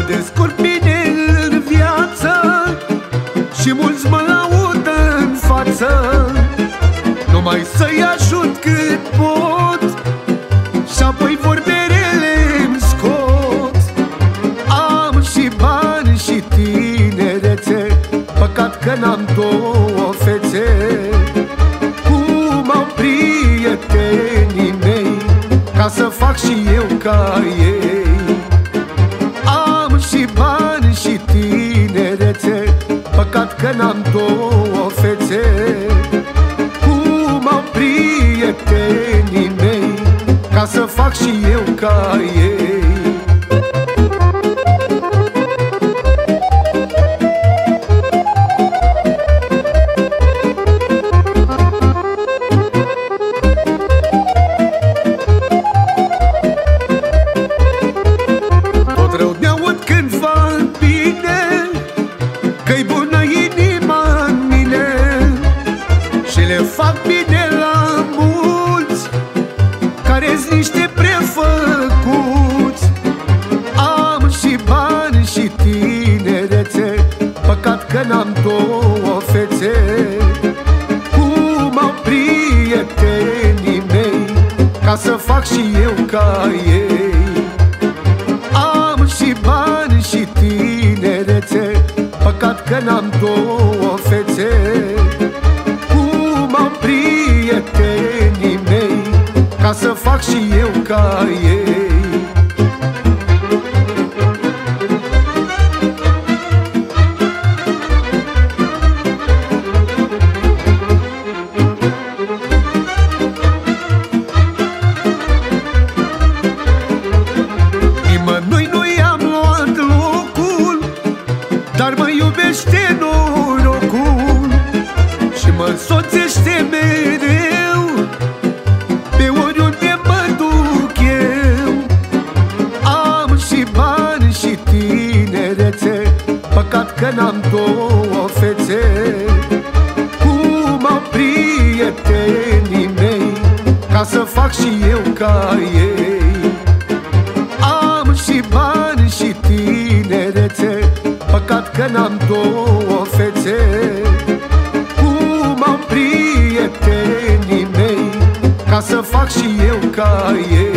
descurc bine în viață și mulți mă laudă în față. Numai să-i ajut cât pot și apoi vorbe rele îmi scot. Am și bani și tinerețe, păcat că n-am două fețe. Cum au prietenii mei, ca să fac și eu ca ei. Am și bani și tinerețe, păcat că n-am două fețe. Cum au prietenii mei, ca să fac și eu ca ei. Că-i bună inima în mine și le fac bine la mulți care-s niște prefăcuți. Am și bani și tinerețe, păcat că n-am două fețe. Cum au prietenii mei, ca să fac și eu ca ei. Am și bani și tinerețe, păcat că n-am două fețe. Cum au prietenii mei, ca să fac și eu ca ei. Nimănui nu i-am luat locul, dar mă iubește norocul și mă însoțește mereu pe oriunde mă duc eu. Am și bani și tinerețe, păcat că n-am două fețe. Cum au prietenii mei, ca să fac și eu ca ei. Am și bani și tinerețe, păcat că n-am două fețe. Cum au prietenii mei, ca să fac și eu ca ei.